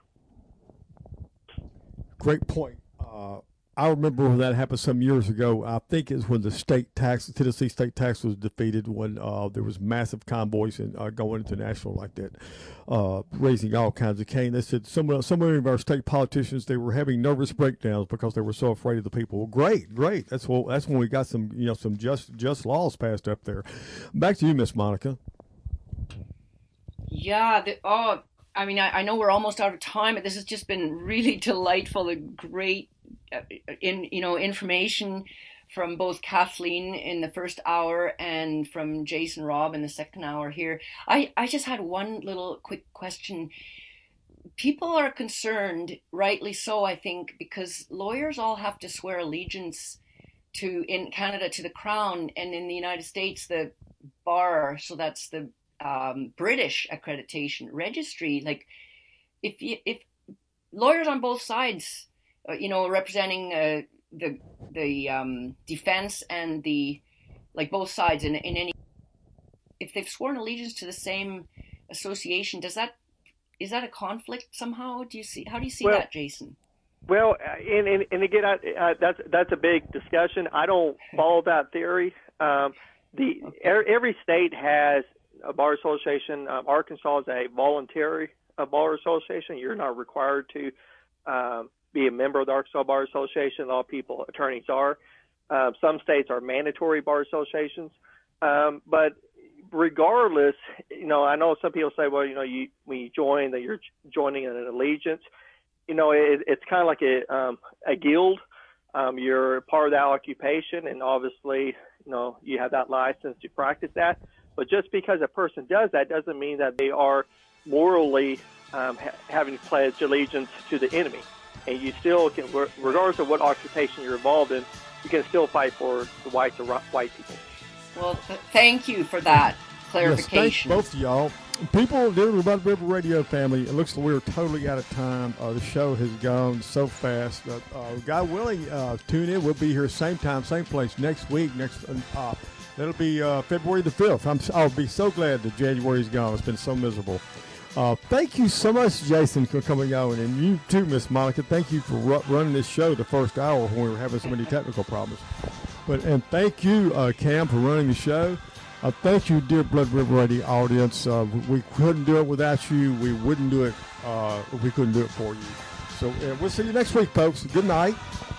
[SPEAKER 2] Great point. Uh, I remember when that happened some years ago. I think it's when the state tax, the Tennessee state tax was defeated, when uh, there was massive convoys and uh, going into national like that, uh, raising all kinds of cane. They said some, some of our state politicians, they were having nervous breakdowns because they were so afraid of the people. Well, great, great. That's what, that's when we got some, you know, some just just laws passed up there. Back to you, Miss Monica.
[SPEAKER 6] Yeah. The, oh, I mean, I, I know we're almost out of time, but this has just been really delightful and great. In you know information from both Kathleen in the first hour and from Jason Robb in the second hour here. I, I just had one little quick question. People are concerned, rightly so, I think, because lawyers all have to swear allegiance to, in Canada, to the Crown, and in the United States, the bar, so that's the um, British accreditation registry. Like, if you, if lawyers on both sides, you know, representing uh, the the um, defense and the, like both sides in in any, if they've sworn allegiance to the same association, does that, is that a conflict somehow? Do you see, how do you see
[SPEAKER 3] well,
[SPEAKER 6] that, Jason?
[SPEAKER 3] Well, and and, and again, I, uh, that's that's a big discussion. I don't follow that theory. Um, the okay. Every state has a bar association. Um, Arkansas is a voluntary uh, bar association. You're not required to Um, be a member of the Arkansas Bar Association. All people, attorneys are. Uh, some states are mandatory bar associations. Um, but regardless, you know, I know some people say, well, you know, you, when you join, that you're joining an allegiance. You know, it, it's kind of like a, um, a guild. Um, you're part of that occupation, and obviously, you know, you have that license to practice that. But just because a person does that doesn't mean that they are morally um, ha- having pledged allegiance to the enemy. And you still can, regardless of what occupation you're involved in, you can still fight for the whites or white people.
[SPEAKER 6] Well, th- thank you for that clarification.
[SPEAKER 2] Yes, thanks both of y'all. People, dear Blood River Radio family, it looks like we're totally out of time. Uh, the show has gone so fast. Uh, uh, God willing, uh, tune in. We'll be here same time, same place next week. Next, uh, that'll be uh, February the fifth. I'm, I'll be so glad that January's gone. It's been so miserable. Uh, thank you so much, Jason, for coming on, and you too, Miss Monica. Thank you for ru- running this show the first hour when we were having so many technical problems. But and thank you, uh, Cam, for running the show. Uh, thank you, dear Blood River Radio audience. Uh, we couldn't do it without you. We wouldn't do it uh, if we couldn't do it for you. So uh, we'll see you next week, folks. Good night.